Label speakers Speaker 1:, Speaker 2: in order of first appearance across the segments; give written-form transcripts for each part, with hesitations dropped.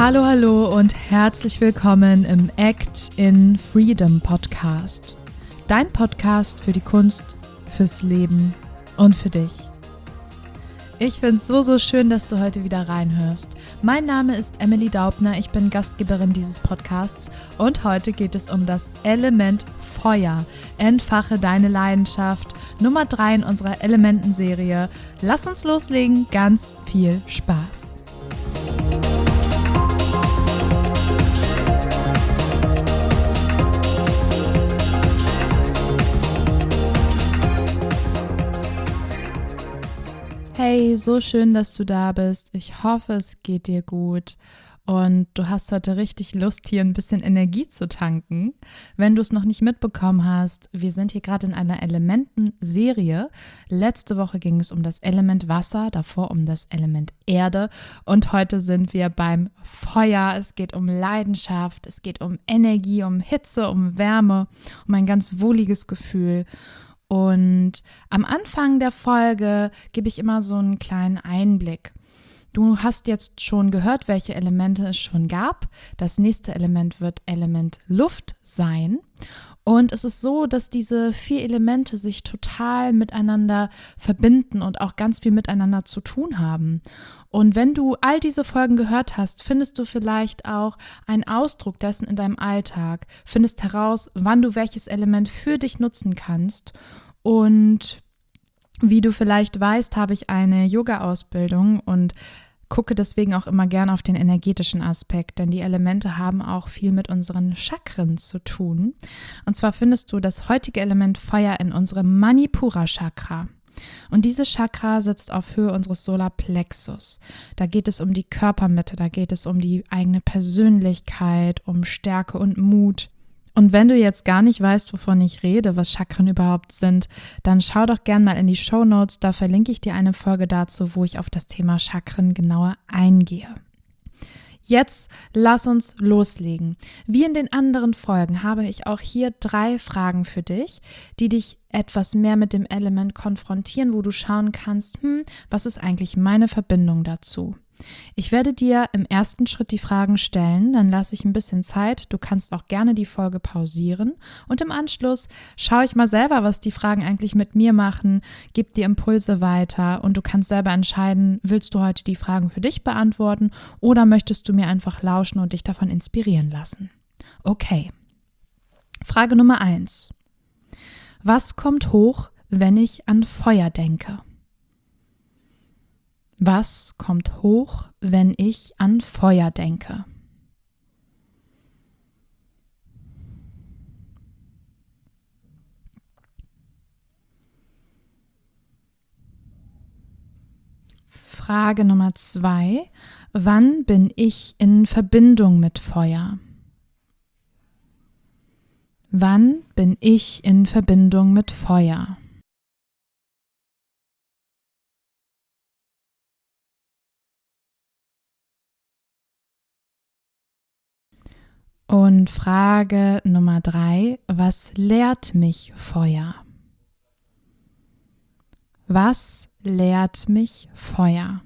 Speaker 1: Hallo, hallo und herzlich willkommen im Act in Freedom Podcast. Dein Podcast für die Kunst, fürs Leben und für dich. Ich finde es so schön, dass du heute wieder reinhörst. Mein Name ist Emily Daubner, ich bin Gastgeberin dieses Podcasts und heute geht es um das Element Feuer. Entfache deine Leidenschaft. Nummer 3 in unserer Elementenserie. Lass uns loslegen, ganz viel Spaß. Hey, so schön, dass du da bist. Ich hoffe, es geht dir gut und du hast heute richtig Lust, hier ein bisschen Energie zu tanken. Wenn du es noch nicht mitbekommen hast, wir sind hier gerade in einer Elementenserie. Letzte Woche ging es um das Element Wasser, davor um das Element Erde und heute sind wir beim Feuer. Es geht um Leidenschaft, es geht um Energie, um Hitze, um Wärme, um ein ganz wohliges Gefühl. Und am Anfang der Folge gebe ich immer so einen kleinen Einblick. Du hast jetzt schon gehört, welche Elemente es schon gab. Das nächste Element wird Element Luft sein. Und es ist so, dass diese 4 Elemente sich total miteinander verbinden und auch ganz viel miteinander zu tun haben. Und wenn du all diese Folgen gehört hast, findest du vielleicht auch einen Ausdruck dessen in deinem Alltag, findest heraus, wann du welches Element für dich nutzen kannst. Und wie du vielleicht weißt, habe ich eine Yoga-Ausbildung und gucke deswegen auch immer gern auf den energetischen Aspekt, denn die Elemente haben auch viel mit unseren Chakren zu tun. Und zwar findest du das heutige Element Feuer in unserem Manipura-Chakra. Und dieses Chakra sitzt auf Höhe unseres Solarplexus. Da geht es um die Körpermitte, da geht es um die eigene Persönlichkeit, um Stärke und Mut. Und wenn du jetzt gar nicht weißt, wovon ich rede, was Chakren überhaupt sind, dann schau doch gern mal in die Shownotes, da verlinke ich dir eine Folge dazu, wo ich auf das Thema Chakren genauer eingehe. Jetzt lass uns loslegen. Wie in den anderen Folgen habe ich auch hier 3 Fragen für dich, die dich etwas mehr mit dem Element konfrontieren, wo du schauen kannst, was ist eigentlich meine Verbindung dazu? Ich werde dir im ersten Schritt die Fragen stellen, dann lasse ich ein bisschen Zeit. Du kannst auch gerne die Folge pausieren und im Anschluss schaue ich mal selber, was die Fragen eigentlich mit mir machen, gebe dir Impulse weiter und du kannst selber entscheiden, willst du heute die Fragen für dich beantworten oder möchtest du mir einfach lauschen und dich davon inspirieren lassen? Okay. Frage Nummer 1. Was kommt hoch, wenn ich an Feuer denke? Was kommt hoch, wenn ich an Feuer denke? Frage Nummer 2. Wann bin ich in Verbindung mit Feuer? Wann bin ich in Verbindung mit Feuer? Und Frage Nummer 3, was lehrt mich Feuer? Was lehrt mich Feuer?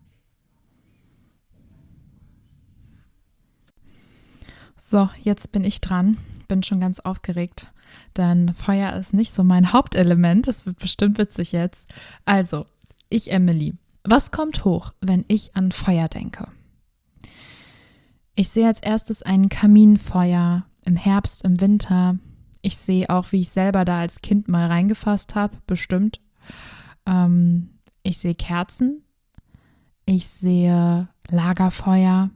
Speaker 1: So, jetzt bin ich dran. Bin schon ganz aufgeregt, denn Feuer ist nicht so mein Hauptelement. Das wird bestimmt witzig jetzt. Also, ich Emily, was kommt hoch, wenn ich an Feuer denke? Ich sehe als erstes ein Kaminfeuer im Herbst, im Winter. Ich sehe auch, wie ich selber da als Kind mal reingefasst habe, bestimmt. Ich sehe Kerzen. Ich sehe Lagerfeuer.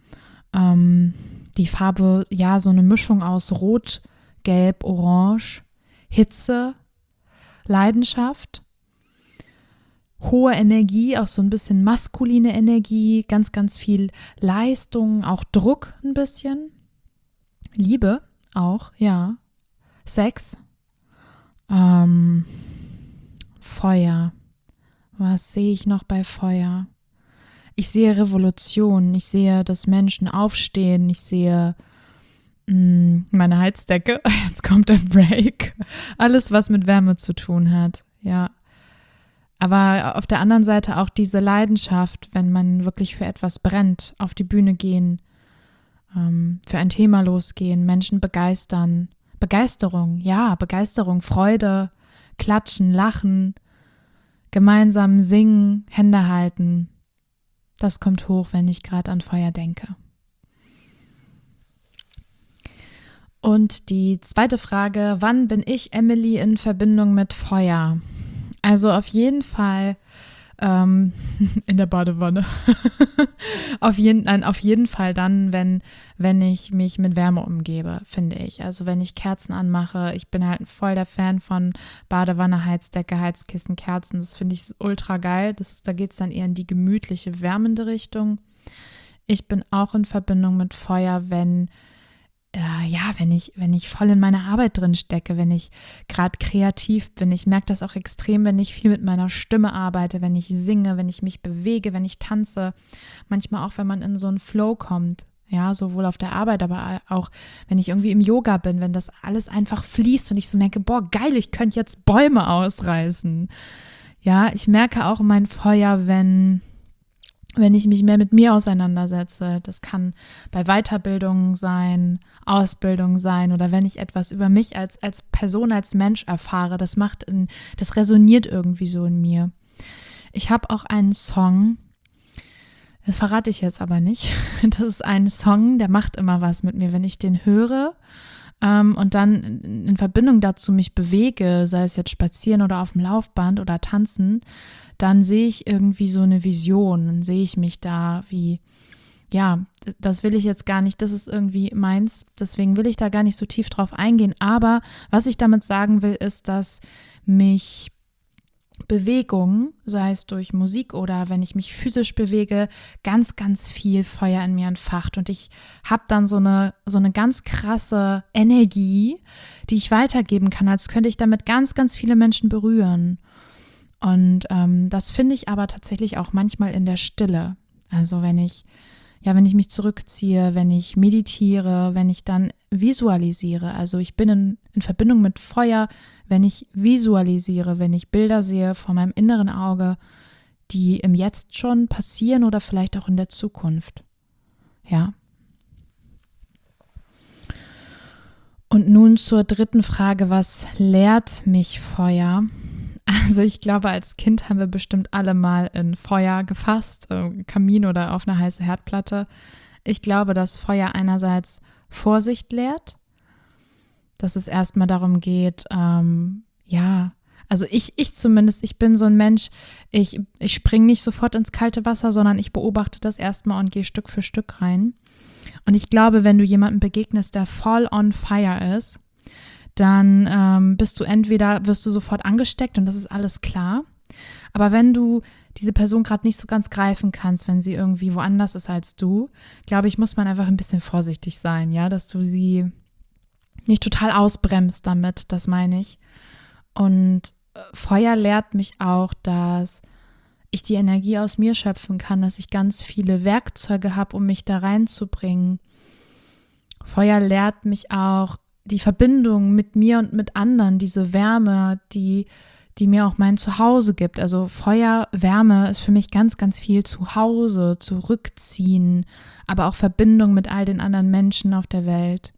Speaker 1: Die Farbe, ja, so eine Mischung aus Rot, Gelb, Orange. Hitze, Leidenschaft. Hohe Energie, auch so ein bisschen maskuline Energie, ganz, ganz viel Leistung, auch Druck ein bisschen. Liebe auch, ja. Sex. Feuer. Was sehe ich noch bei Feuer? Ich sehe Revolution, ich sehe, dass Menschen aufstehen, ich sehe meine Heizdecke. Jetzt kommt ein Break. Alles, was mit Wärme zu tun hat, ja. Aber auf der anderen Seite auch diese Leidenschaft, wenn man wirklich für etwas brennt, auf die Bühne gehen, für ein Thema losgehen, Menschen begeistern. Begeisterung, Freude, klatschen, lachen, gemeinsam singen, Hände halten. Das kommt hoch, wenn ich gerade an Feuer denke. Und die zweite Frage, wann bin ich, Emily, in Verbindung mit Feuer? Also auf jeden Fall in der Badewanne. Auf jeden Fall dann, wenn ich mich mit Wärme umgebe, finde ich. Also wenn ich Kerzen anmache, ich bin halt voll der Fan von Badewanne, Heizdecke, Heizkissen, Kerzen. Das finde ich ultra geil. Da geht es dann eher in die gemütliche, wärmende Richtung. Ich bin auch in Verbindung mit Feuer, wenn ich voll in meiner Arbeit drin stecke, wenn ich gerade kreativ bin. Ich merke das auch extrem, wenn ich viel mit meiner Stimme arbeite, wenn ich singe, wenn ich mich bewege, wenn ich tanze. Manchmal auch, wenn man in so einen Flow kommt. Ja, sowohl auf der Arbeit, aber auch, wenn ich irgendwie im Yoga bin, wenn das alles einfach fließt und ich so merke, boah, geil, ich könnte jetzt Bäume ausreißen. Ja, ich merke auch mein Feuer, wenn ich mich mehr mit mir auseinandersetze. Das kann bei Weiterbildung sein, Ausbildung sein oder wenn ich etwas über mich als Person, als Mensch erfahre. Das resoniert irgendwie so in mir. Ich habe auch einen Song, das verrate ich jetzt aber nicht. Das ist ein Song, der macht immer was mit mir, wenn ich den höre und dann in Verbindung dazu mich bewege, sei es jetzt spazieren oder auf dem Laufband oder tanzen, dann sehe ich irgendwie so eine Vision, dann sehe ich mich da wie, ja, das will ich jetzt gar nicht, das ist irgendwie meins, deswegen will ich da gar nicht so tief drauf eingehen, aber was ich damit sagen will, ist, dass mich Bewegung, sei es durch Musik oder wenn ich mich physisch bewege, ganz, ganz viel Feuer in mir entfacht und ich habe dann so eine ganz krasse Energie, die ich weitergeben kann, als könnte ich damit ganz, ganz viele Menschen berühren. Und das finde ich aber tatsächlich auch manchmal in der Stille. Also wenn ich mich zurückziehe, wenn ich meditiere, wenn ich dann visualisiere. Also ich bin in Verbindung mit Feuer, wenn ich visualisiere, wenn ich Bilder sehe vor meinem inneren Auge, die im Jetzt schon passieren oder vielleicht auch in der Zukunft. Ja. Und nun zur dritten Frage, was lehrt mich Feuer? Also ich glaube, als Kind haben wir bestimmt alle mal in Feuer gefasst, Kamin oder auf eine heiße Herdplatte. Ich glaube, dass Feuer einerseits Vorsicht lehrt, dass es erstmal darum geht, also ich zumindest, ich bin so ein Mensch, ich springe nicht sofort ins kalte Wasser, sondern ich beobachte das erstmal und gehe Stück für Stück rein. Und ich glaube, wenn du jemandem begegnest, der voll on fire ist, dann wirst du sofort angesteckt und das ist alles klar. Aber wenn du diese Person gerade nicht so ganz greifen kannst, wenn sie irgendwie woanders ist als du, glaube ich, muss man einfach ein bisschen vorsichtig sein, ja, dass du sie nicht total ausbremst damit, das meine ich. Und Feuer lehrt mich auch, dass ich die Energie aus mir schöpfen kann, dass ich ganz viele Werkzeuge habe, um mich da reinzubringen. Feuer lehrt mich auch, die Verbindung mit mir und mit anderen, diese Wärme, die mir auch mein Zuhause gibt. Also Feuer, Wärme ist für mich ganz, ganz viel Zuhause, zurückziehen, aber auch Verbindung mit all den anderen Menschen auf der Welt.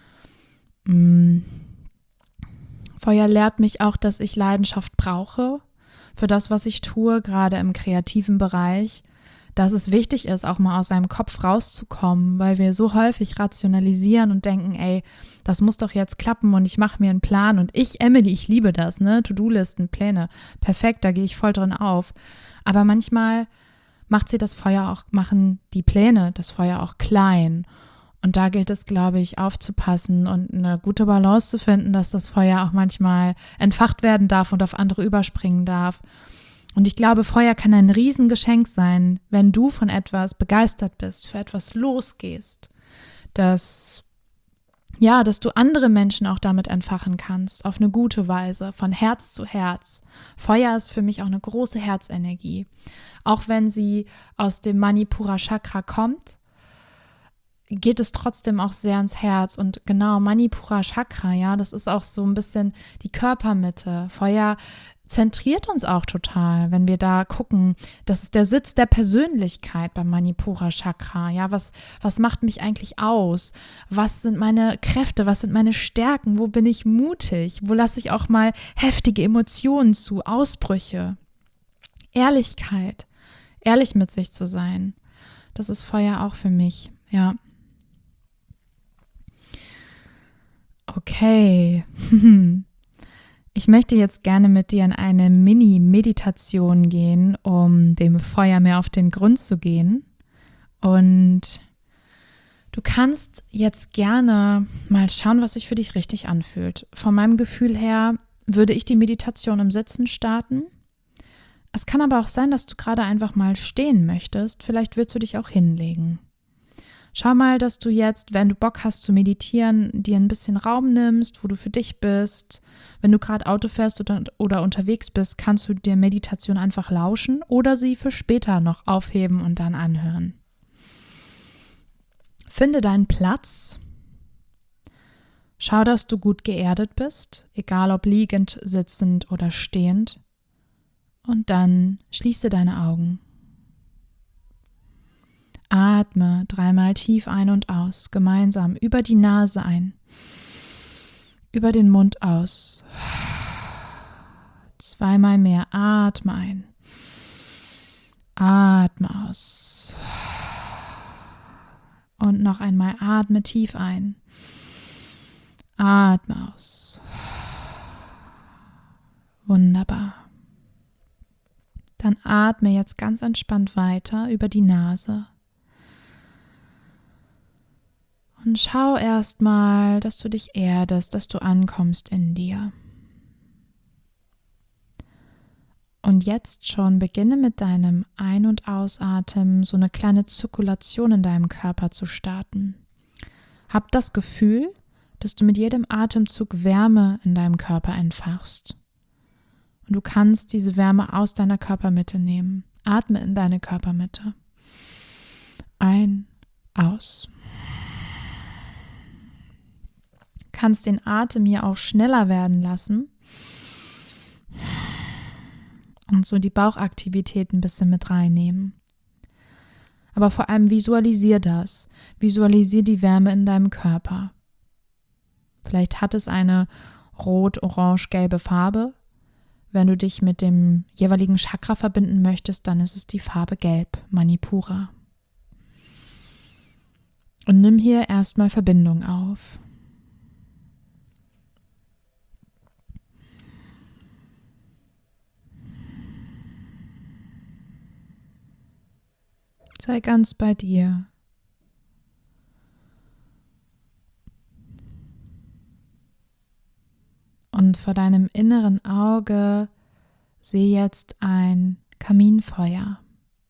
Speaker 1: Feuer lehrt mich auch, dass ich Leidenschaft brauche für das, was ich tue, gerade im kreativen Bereich. Dass es wichtig ist, auch mal aus seinem Kopf rauszukommen, weil wir so häufig rationalisieren und denken, ey, das muss doch jetzt klappen und ich mache mir einen Plan und Emily, ich liebe das, ne, To-Do-Listen, Pläne, perfekt, da gehe ich voll drin auf. Aber manchmal machen die Pläne das Feuer auch klein und da gilt es, glaube ich, aufzupassen und eine gute Balance zu finden, dass das Feuer auch manchmal entfacht werden darf und auf andere überspringen darf. Und ich glaube, Feuer kann ein Riesengeschenk sein, wenn du von etwas begeistert bist, für etwas losgehst, dass du andere Menschen auch damit entfachen kannst, auf eine gute Weise, von Herz zu Herz. Feuer ist für mich auch eine große Herzenergie. Auch wenn sie aus dem Manipura Chakra kommt, geht es trotzdem auch sehr ins Herz. Und genau, Manipura Chakra, ja, das ist auch so ein bisschen die Körpermitte. Feuer zentriert uns auch total, wenn wir da gucken. Das ist der Sitz der Persönlichkeit beim Manipura Chakra. Ja, was macht mich eigentlich aus? Was sind meine Kräfte? Was sind meine Stärken? Wo bin ich mutig? Wo lasse ich auch mal heftige Emotionen zu? Ausbrüche? Ehrlichkeit. Ehrlich mit sich zu sein. Das ist Feuer auch für mich. Ja. Okay. Ich möchte jetzt gerne mit dir in eine Mini-Meditation gehen, um dem Feuer mehr auf den Grund zu gehen. Und du kannst jetzt gerne mal schauen, was sich für dich richtig anfühlt. Von meinem Gefühl her würde ich die Meditation im Sitzen starten. Es kann aber auch sein, dass du gerade einfach mal stehen möchtest. Vielleicht willst du dich auch hinlegen. Schau mal, dass du jetzt, wenn du Bock hast zu meditieren, dir ein bisschen Raum nimmst, wo du für dich bist. Wenn du gerade Auto fährst oder unterwegs bist, kannst du dir Meditation einfach lauschen oder sie für später noch aufheben und dann anhören. Finde deinen Platz. Schau, dass du gut geerdet bist, egal ob liegend, sitzend oder stehend. Und dann schließe deine Augen. Atme 3-mal tief ein und aus, gemeinsam über die Nase ein, über den Mund aus. 2-mal mehr, atme ein, atme aus. Und noch einmal, atme tief ein, atme aus. Wunderbar. Dann atme jetzt ganz entspannt weiter über die Nase. Und schau erstmal, dass du dich erdest, dass du ankommst in dir. Und jetzt schon beginne mit deinem Ein- und Ausatmen so eine kleine Zirkulation in deinem Körper zu starten. Hab das Gefühl, dass du mit jedem Atemzug Wärme in deinem Körper entfachst. Und du kannst diese Wärme aus deiner Körpermitte nehmen. Atme in deine Körpermitte. Ein, aus. Kannst den Atem hier auch schneller werden lassen und so die Bauchaktivität ein bisschen mit reinnehmen. Aber vor allem visualisier das. Visualisier die Wärme in deinem Körper. Vielleicht hat es eine rot-orange-gelbe Farbe. Wenn du dich mit dem jeweiligen Chakra verbinden möchtest, dann ist es die Farbe Gelb, Manipura. Und nimm hier erstmal Verbindung auf. Sei ganz bei dir. Und vor deinem inneren Auge sehe jetzt ein Kaminfeuer.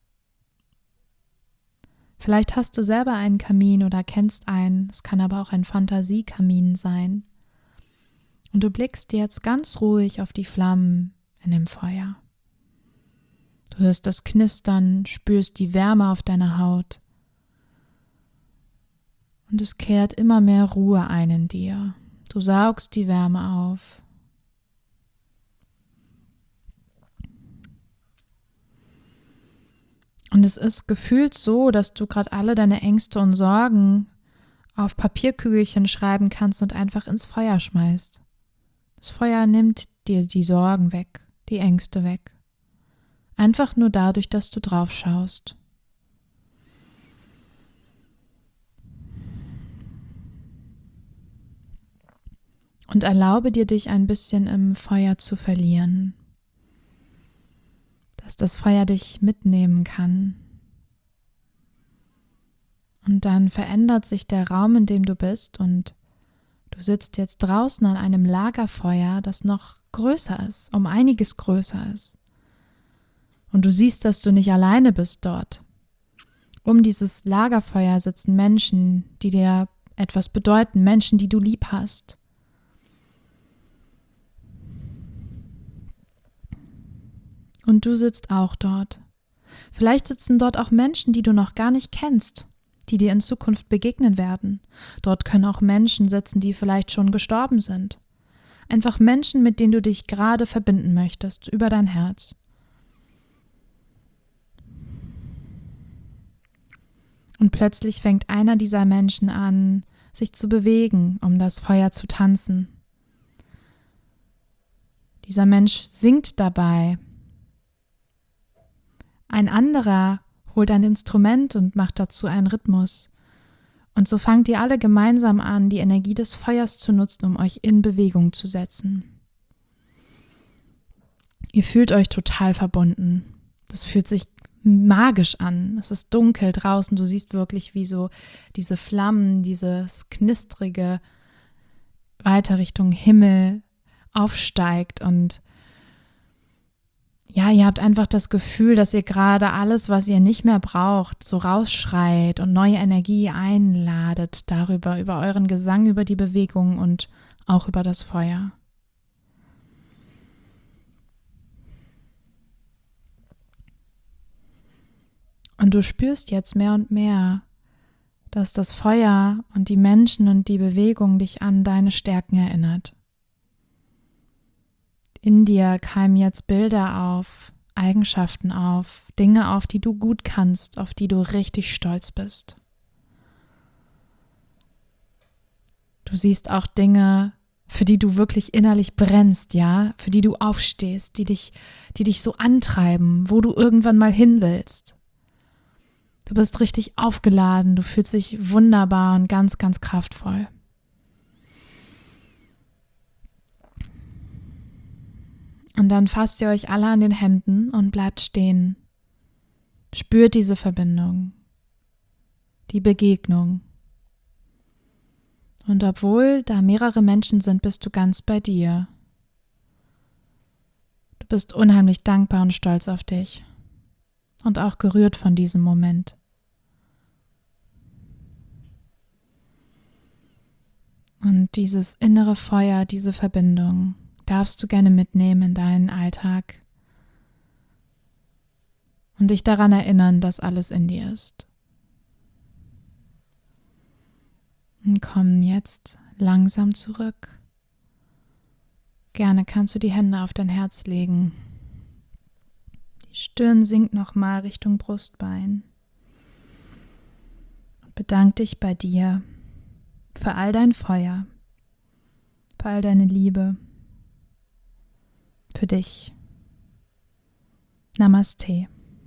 Speaker 1: Vielleicht hast du selber einen Kamin oder kennst einen, es kann aber auch ein Fantasiekamin sein. Und du blickst jetzt ganz ruhig auf die Flammen in dem Feuer. Du hörst das Knistern, spürst die Wärme auf deiner Haut. Und es kehrt immer mehr Ruhe ein in dir. Du saugst die Wärme auf. Und es ist gefühlt so, dass du gerade alle deine Ängste und Sorgen auf Papierkügelchen schreiben kannst und einfach ins Feuer schmeißt. Das Feuer nimmt dir die Sorgen weg, die Ängste weg. Einfach nur dadurch, dass du drauf schaust. Und erlaube dir, dich ein bisschen im Feuer zu verlieren. Dass das Feuer dich mitnehmen kann. Und dann verändert sich der Raum, in dem du bist, und du sitzt jetzt draußen an einem Lagerfeuer, das noch größer ist, um einiges größer ist. Und du siehst, dass du nicht alleine bist dort. Um dieses Lagerfeuer sitzen Menschen, die dir etwas bedeuten, Menschen, die du lieb hast. Und du sitzt auch dort. Vielleicht sitzen dort auch Menschen, die du noch gar nicht kennst, die dir in Zukunft begegnen werden. Dort können auch Menschen sitzen, die vielleicht schon gestorben sind. Einfach Menschen, mit denen du dich gerade verbinden möchtest, über dein Herz. Und plötzlich fängt einer dieser Menschen an, sich zu bewegen, um das Feuer zu tanzen. Dieser Mensch singt dabei. Ein anderer holt ein Instrument und macht dazu einen Rhythmus. Und so fangt ihr alle gemeinsam an, die Energie des Feuers zu nutzen, um euch in Bewegung zu setzen. Ihr fühlt euch total verbunden. Das fühlt sich magisch an. Es ist dunkel draußen. Du siehst wirklich, wie so diese Flammen, dieses Knistrige weiter Richtung Himmel aufsteigt. Und ja, ihr habt einfach das Gefühl, dass ihr gerade alles, was ihr nicht mehr braucht, so rausschreit und neue Energie einladet darüber, über euren Gesang, über die Bewegung und auch über das Feuer. Und du spürst jetzt mehr und mehr, dass das Feuer und die Menschen und die Bewegung dich an deine Stärken erinnert. In dir keimen jetzt Bilder auf, Eigenschaften auf, Dinge auf, die du gut kannst, auf die du richtig stolz bist. Du siehst auch Dinge, für die du wirklich innerlich brennst, ja, für die du aufstehst, die dich so antreiben, wo du irgendwann mal hin willst. Du bist richtig aufgeladen, du fühlst dich wunderbar und ganz, ganz kraftvoll. Und dann fasst ihr euch alle an den Händen und bleibt stehen. Spürt diese Verbindung, die Begegnung. Und obwohl da mehrere Menschen sind, bist du ganz bei dir. Du bist unheimlich dankbar und stolz auf dich und auch gerührt von diesem Moment. Und dieses innere Feuer, diese Verbindung, darfst du gerne mitnehmen in deinen Alltag und dich daran erinnern, dass alles in dir ist. Und komm jetzt langsam zurück. Gerne kannst du die Hände auf dein Herz legen. Die Stirn sinkt nochmal Richtung Brustbein. Und bedank dich bei dir für all dein Feuer, für all deine Liebe. Für dich. Namaste.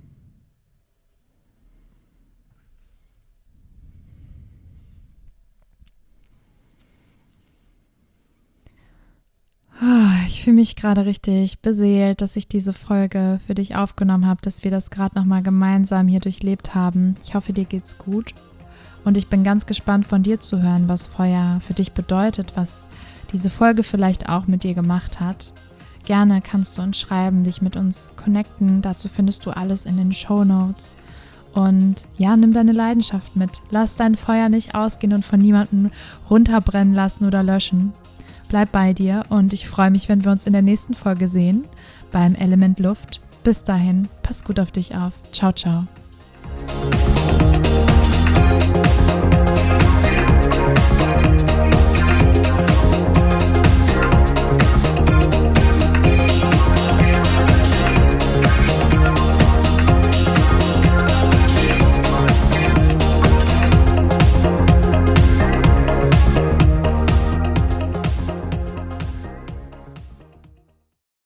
Speaker 1: Ich fühle mich gerade richtig beseelt, dass ich diese Folge für dich aufgenommen habe, dass wir das gerade nochmal gemeinsam hier durchlebt haben. Ich hoffe, dir geht's gut. Und ich bin ganz gespannt, von dir zu hören, was Feuer für dich bedeutet, was diese Folge vielleicht auch mit dir gemacht hat. Gerne kannst du uns schreiben, dich mit uns connecten. Dazu findest du alles in den Shownotes. Und ja, nimm deine Leidenschaft mit. Lass dein Feuer nicht ausgehen und von niemandem runterbrennen lassen oder löschen. Bleib bei dir und ich freue mich, wenn wir uns in der nächsten Folge sehen beim Element Luft. Bis dahin, pass gut auf dich auf. Ciao, ciao.